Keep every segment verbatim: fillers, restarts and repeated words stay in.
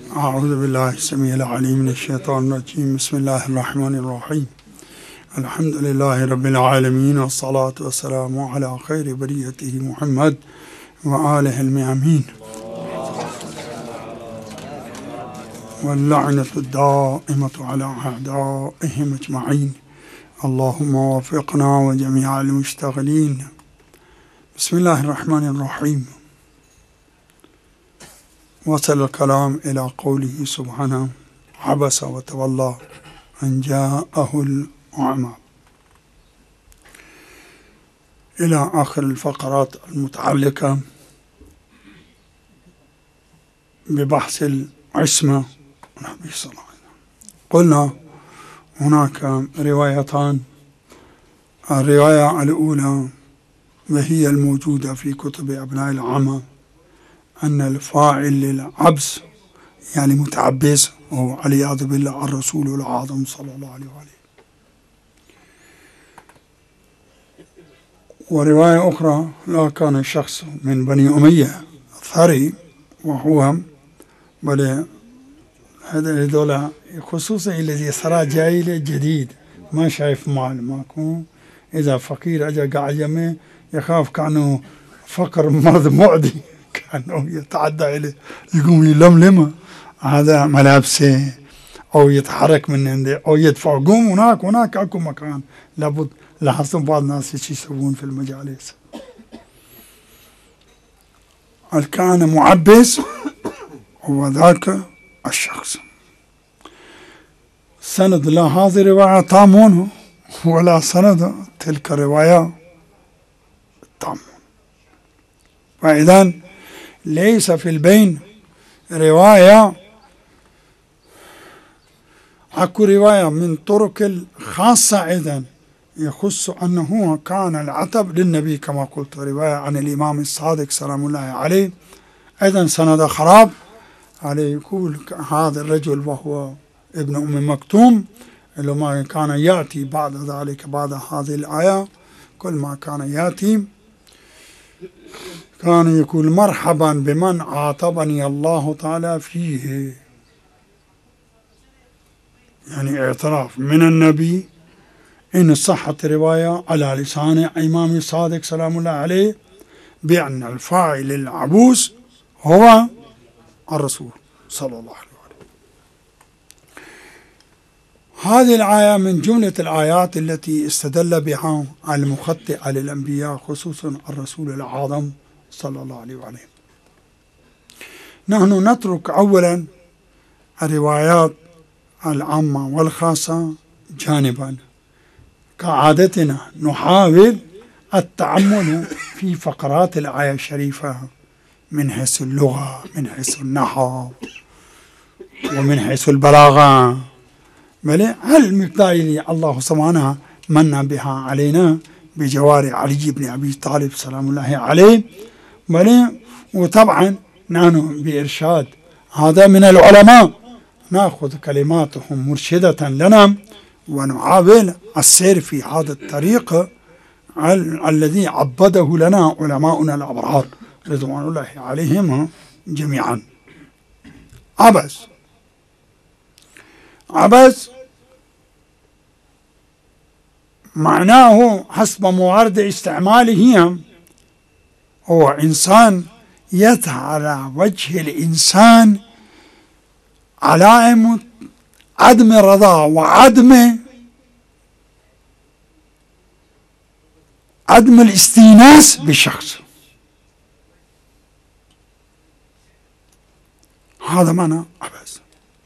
أعوذ بالله السميع العليم من الشيطان الرجيم. بسم الله الرحمن الرحيم. الحمد لله رب العالمين، والصلاة والسلام على خير بريته محمد وآله الميامين، واللعنة الدائمة على أعدائهم أجمعين. اللهم وفقنا وجميع المشتغلين. بسم الله الرحمن الرحيم. وصل الكلام إلى قوله سبحانه: عبس وتولى أن جاءه الأعمى، إلى آخر الفقرات المتعلقة ببحث العصمة النبي صلى الله عليه وسلم. قلنا هناك روايتان. الرواية الأولى وهي الموجودة في كتب أبناء العامة أن الفاعل للعبس يعني متعبس وهو والعياذ بالله الرسول الأعظم صلى الله عليه وآله. ورواية أخرى: لا كان الشخص من بني أمية ثري، وهو بل هذول خصوصا الذي صار جاهل جديد ما شايف مال ماكو، إذا فقير أجا قاعد يمه يخاف كأنه فقر مرض معدي، كأنه يتعدى إليه يقوم يلملمه هذا ملابسه أو يتحرك من عنده أو يدفع. قوم هناك هناك أكو مكان لابد. لاحظتم بعض الناس ايش يسوون في المجالس. كان معبس هو ذاك الشخص. سند لا هذه رواية تامون ولا سند تلك الرواية تامون. فإذا ليس في البين رواية، أكو رواية من طرق الخاصة إذن يخص أنه كان العتب للنبي كما قلت. رواية عن الإمام الصادق سلام الله عليه أيضا سند خراب عليه، يقول هذا الرجل وهو ابن أم مكتوم اللي ما كان يأتي بعد ذلك بعد هذه الآية، كل ما كان يأتي كان يقول: مرحبا بمن عاتبني الله تعالى فيه. يعني اعتراف من النبي إن صحت رواية على لسان إمام الصادق سلام الله عليه بأن الفاعل العبوس هو الرسول صلى الله عليه وسلم. هذه الآية من جملة الآيات التي استدل بها المخطئ للأنبياء خصوصا الرسول الأعظم صلى الله عليه وسلم. نحن نترك أولا الروايات العامة والخاصة جانبا، كعادتنا نحاول التأمل في فقرات الآية الشريفة من حيث اللغة، من حيث النحو، ومن حيث البلاغة. بل هل مقدار الله سبحانه من بها علينا بجوار علي بن أبي طالب سلام الله عليه. بل وطبعا نحن بإرشاد هذا من العلماء نأخذ كلماتهم مرشدة لنا ونحاول السير في هذا الطريق الذي عبده لنا علماؤنا الأبرار رضوان الله عليهم جميعا. عبس عبس معناه حسب موارد استعماله هو إنسان يظهر على وجه الإنسان علائم عدم الرضا وعدم عدم الاستئناس بالشخص. هذا معنى عبس.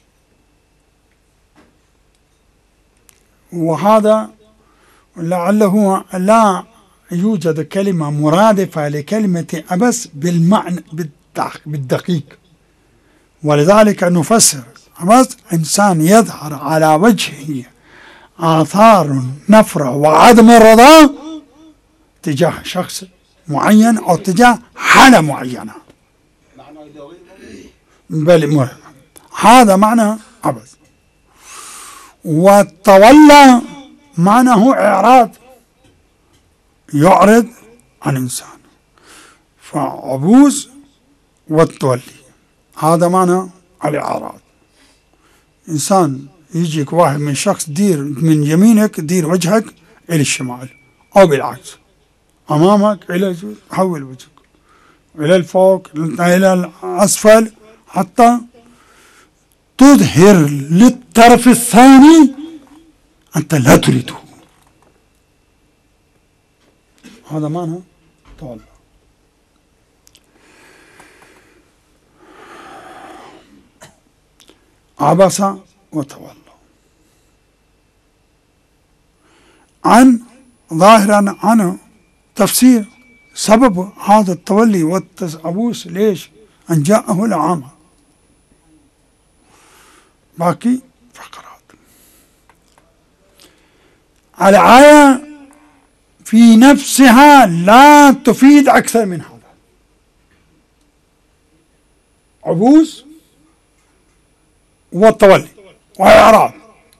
وهذا لعله لا يوجد كلمة مرادفة لكلمة عبس بالمعنى بالدقيق، ولذلك نفسر عبس إنسان يظهر على وجهه آثار نفرة وعدم الرضا تجاه شخص معين أو تجاه حالة معينة. بل هذا معنى عبس. وتولى معناه إعراض، يعرض عن إنسان. فعبوس والتولي هذا معنى الإعراض. إنسان يجيك واحد من شخص دير من يمينك دير وجهك إلى الشمال أو بالعكس، أمامك إلى حول وجهك إلى الفوق إلى الأسفل حتى تظهر للطرف الثاني أنت لا تريده. هذا معنى تولى. عبس وتولى. عن ظاهرا عنه تفسير سبب هذا التولي والعبوس ليش؟ أن جاءه الأعمى. باقي فقرات. الآية في نفسها لا تفيد أكثر من هذا. عبوس والتولي والإعراض.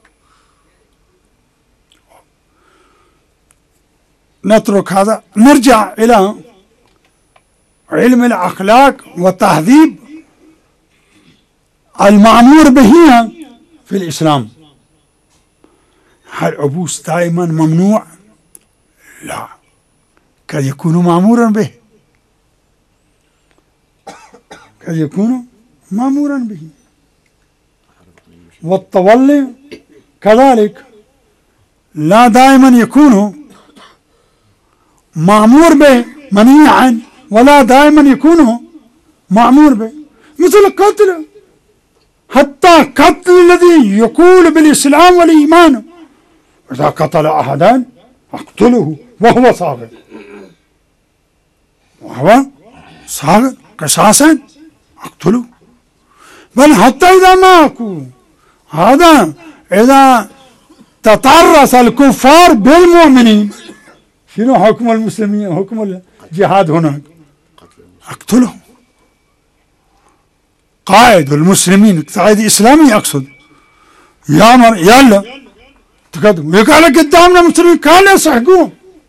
نترك هذا، نرجع إلى علم الأخلاق والتهذيب المأمور به في الإسلام. هل العبوس دائما ممنوع؟ لا، قد يكون مأمورا به، قد يكون مأمورا به. والتولي كذلك لا دائما يكون مأمور به منهي عنه، ولا دائما يكون مأمور به، مثل القتل. حتى قتل الذي يقول بالإسلام والإيمان، إذا قتل أحدا أقتله وهو صاغر، وهو صاغر قصاصا أقتله. بل حتى إذا ما أكون هذا، إذا تطرس الكفار بالمؤمنين، شنو حكم المسلمين؟ حكم الجهاد هناك أقتلهم. قائد المسلمين، قائد إسلامي أقصد، يامر يلا تقدم، يقال قدامنا مسلمين كانوا يسحقون،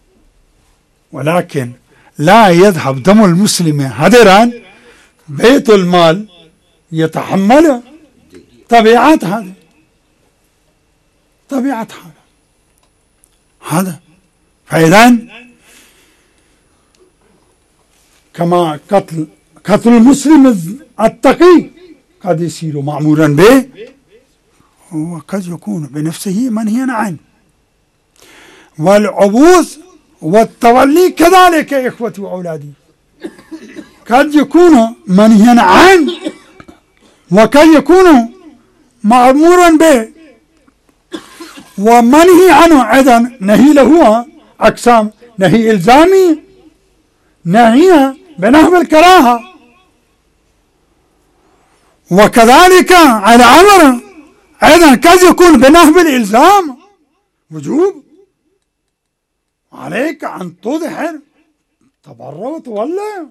ولكن لا يذهب دم المسلم هدرا. بيت المال يتحمل طبيعة هذا، طبيعة هذا هذا فإذا كما قتل قتل المسلم التقي قد يصير مأمورا به، وقد يكون بنفسه منهيا عنه. والعبوس والتولي كذلك يا إخوتي وأولادي، قد يكون منهيا عنه وقد يكون مأمورا به. ومنهي عنه أيضا نهي له أقسام: نهي إلزامي، نهي بنحو الكراهة، وكذلك على أمر أيضا قد يكون بنحو الإلزام وجوب. عليك أن تظهر تبرع وتولى.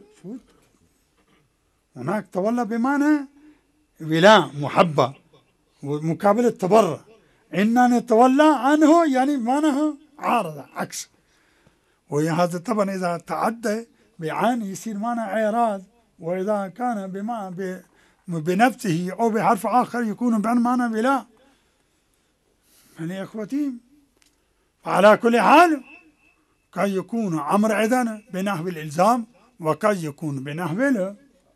هناك تولى بمعنى ولاء محبة ومقابل التبرع، إن نتولى عنه يعني معناه عارضة عكس. وهذا طبعا إذا تعدى بعين يصير معنى إعراض، وإذا كان بمعنى بنفسه أو بحرف آخر يكون بمعنى ولاء. يعني يا إخوتي، على كل حال قد يكون أمر أيضا بنحو الإلزام، وقد يكون بنحو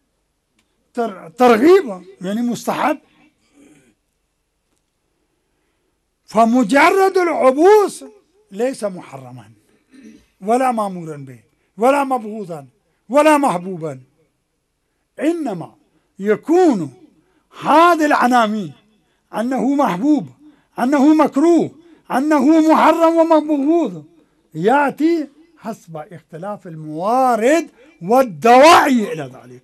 الترغيب يعني مستحب. فمجرد العبوس ليس محرما ولا مأمورا به ولا مبغوضا ولا محبوبا، إنما يكون هذه العناوين أنه محبوب، أنه مكروه، أنه محرم ومبغوض يأتي حسب اختلاف الموارد والدواعي إلى ذلك.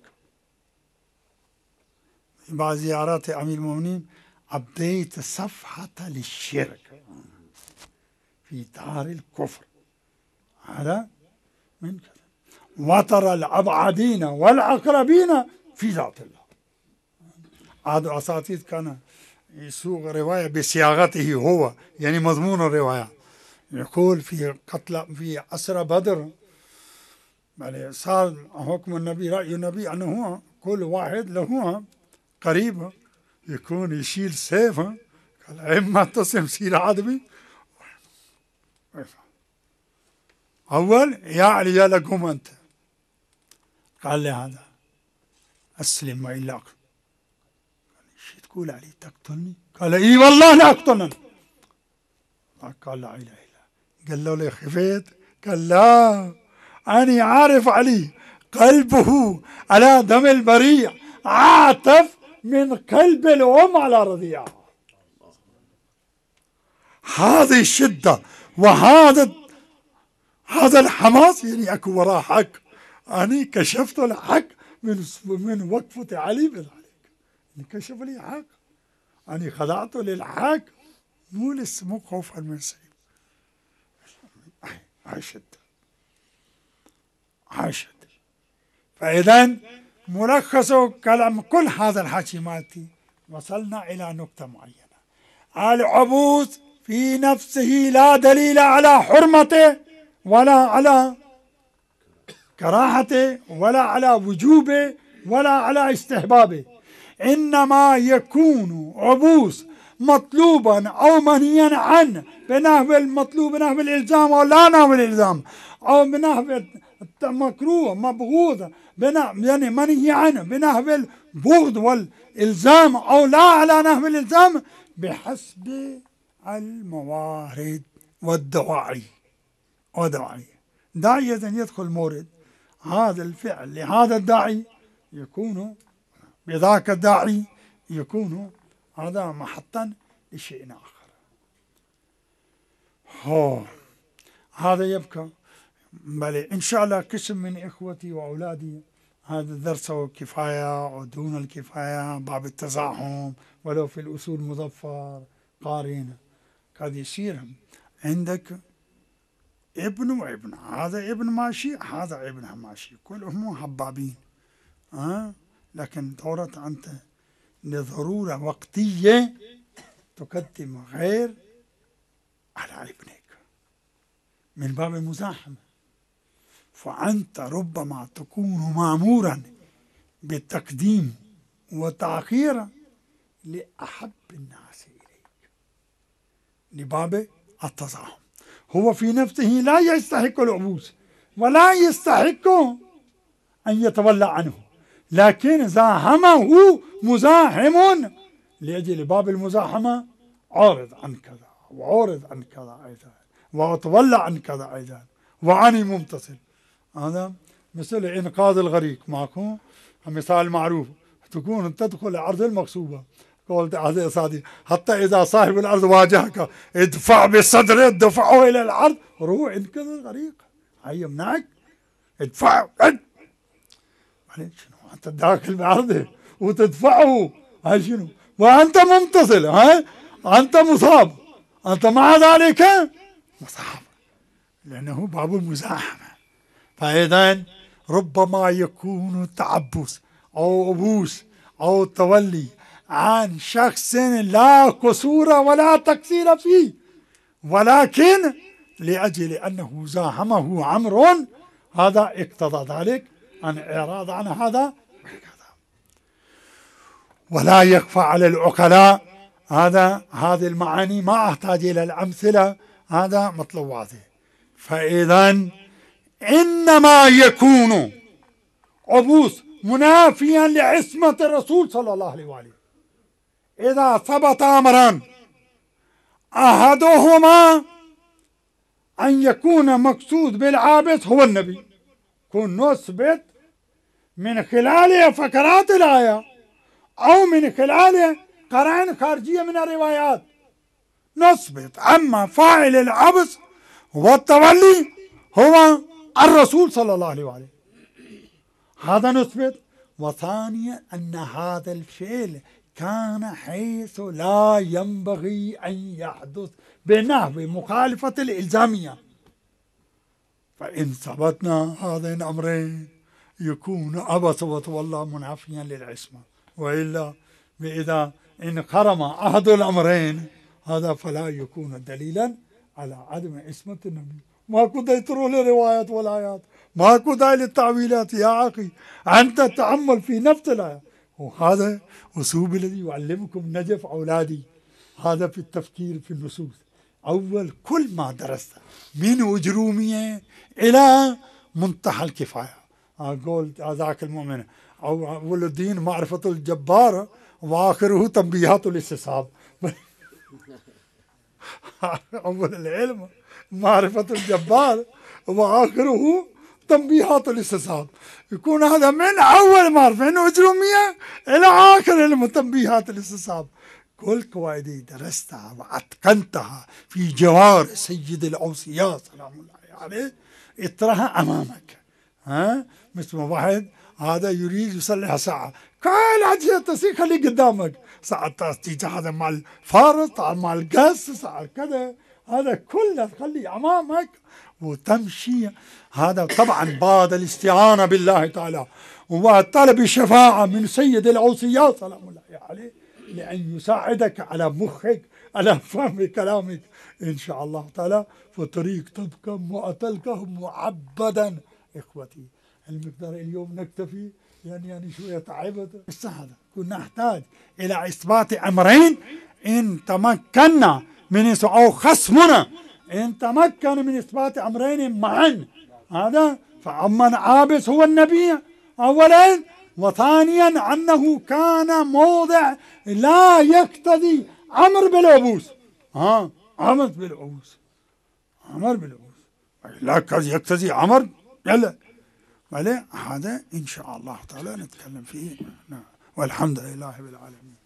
بعض زيارات أمير المؤمنين أبديت صفحة للشرك في دار الكفر، هذا من كذا، وترى الأبعدين والأقربين في ذات الله. هذا أساتذة كان يسوق رواية بصياغته هو، يعني مضمون الرواية يقول في قتل في أسرى بدر، بل صار حكم النبي رأي النبي أنه كل واحد له قريب يكون يشيل سيف، قال إما تصم سيل عدمي. أول يا علي يا لقوم أنت، قال لي هذا أسلم وإلا أقتل. شو تقول علي تقتلني؟ قال إي والله لا أقتلن. قال لا إله إلا الله. قال له لي خفيت؟ قال لا، أنا عارف علي قلبه على دم البريع عاطف من قلب الأم على رضيعها. هذه الشدة وهذا هذا الحماس، يعني اكو وراه حق. أنا كشفت الحق من من وقفة علي بن علي، كشف لي حق، أنا خضعت للحق، مو لسه مو خوفا من سيف. هاي شدة، هاي شدة. فإذا ملخص كلام كل هذا الحكي مالتي، وصلنا إلى نقطة معينة. العبوس في نفسه لا دليل على حرمته ولا على كراهته ولا على وجوبه ولا على استحبابه، إنما يكون عبوس مطلوبا أو منهيا عنه بنحو المطلوب بنحو الإلزام أو لا نحو الإلزام، أو بنحو مكروه مبغوض يعني منهي عنه بنحو البغض والإلزام أو لا على نحو الإلزام، بحسب الموارد والدواعي. وداعي داعية يدخل مورد هذا الفعل لهذا الداعي، يكون بذاك الداعي يكون هذا محطا لشيء آخر. هو هذا يبقى، بل إن شاء الله قسم من إخوتي وأولادي هذا درس كفاية ودون الكفاية، باب التزاحم ولو في الأصول مظفر قارين، قد يصير عندك ابن وابن، هذا ابن ماشي هذا ابنها ماشي، كلهم حبابين، أه؟ لكن دورت أنت لضرورة وقتية تقدم غير على ابنك من باب المزاحمة، فأنت ربما تكون مأمورا بالتقديم والتأخير لأحب الناس إليك لباب التزاحم. هو في نفسه لا يستحق العبوس ولا يستحق أن يتولى عنه، لكن زاحمه مزاحم لأجل باب المزاحمة، عارض عن كذا وعارض عن كذا أيضا وأتولى عن كذا أيضا وأني ممتصل. هذا مثل إنقاذ الغريق، معكم مثال معروف، تكون تدخل عرض المغصوبة، قلت هذا صادق، حتى إذا صاحب الأرض واجهك ادفع بصدره، دفعه إلى الأرض، روح انقذ الغريق، هاي يمنعك، ادفع شنو أنت داخل بعرضه وتدفعه، هاي شنو وأنت ممتصل، هاي أنت مصاب، أنت مع ذلك مصاب، لأنه باب المزاحمة. فإذا ربما يكون التعبس أو عبوس أو التولي عن شخص لا قصور ولا تقصير فيه، ولكن لأجل أنه زاحمه عمر، هذا اقتضى ذلك عن إعراض عن هذا ولا يخفى على العقلاء. هذا هذه المعاني ما أحتاج إلى الأمثلة، هذا مطلب واضح. فإذا إنما يكون عبوس منافيا لعصمة الرسول صلى الله عليه وآله إذا ثبت أمران، أحدهما أن يكون مقصود بالعابس هو النبي، كن نثبت من خلال فقرات الآية أو من خلال قرائن خارجية من الروايات نثبت أما فاعل العبس والتولي هو الرسول صلى الله عليه وآله، هذا نثبت. وثانيا أن هذا الفعل كان حيث لا ينبغي أن يحدث بنحو مخالفة الإلزامية، فإن ثبتنا هذين الأمرين يكون عبس وتولى منافيا للعصمة، وإلا إذا انخرم أحد الأمرين هذا فلا يكون دليلا على عدم عصمة النبي. ماكو داعي تروح للروايات والآيات، ماكو داعي للتعويلات يا أخي، أنت تأمل في نفس الآية وهذا أسلوب الذي يعلمكم نجف أولادي، هذا في التفكير في النصوص. أول كل ما درست من أجرومية إلى منتهى الكفاية، أقول ذاك المؤمن أول الدين معرفة الجبار وآخره تنبيهات الاستصحاب. أول العلم معرفة الجبار وآخره تنبيهات الاستصحاب، يكون هذا من أول معرفة من أجرومية إلى آخر علم تنبيهات الاستصحاب. كل قواعدي درستها وأتقنتها في جوار سيد الأوصياء سلام الله عليه، اطرها أمامك. ها مثل واحد هذا يريد يصلح ساعة، كل أجهزة التسليح خليه قدامك، ساعة تيجي هذا مع الفارس، ساعة مع القص، ساعة كذا، هذا كله خليه أمامك وتمشي. هذا طبعا بعد الاستعانة بالله تعالى وطلب الشفاعة من سيد الأوصياء سلام الله عليه لأن يساعدك على مخك على فهم كلامك إن شاء الله تعالى، فطريق تبقى معتلقة معبدا. إخوتي المقدار اليوم نكتفي، يعني يعني شوية تعبت بس هذا كنا نحتاج إلى إثبات أمرين إن تمكنا من أو خصمنا إن تمكن من إثبات أمرين معا، هذا فأما عابس هو النبي أولا، وثانيا أنه كان موضع لا يقتضي أمر بالعبوس. ها أمر بالعبوس، أمر بالعبوس لا يقتضي أمر يلا هذا إن شاء الله تعالى نتكلم فيه. والحمد لله رب العالمين.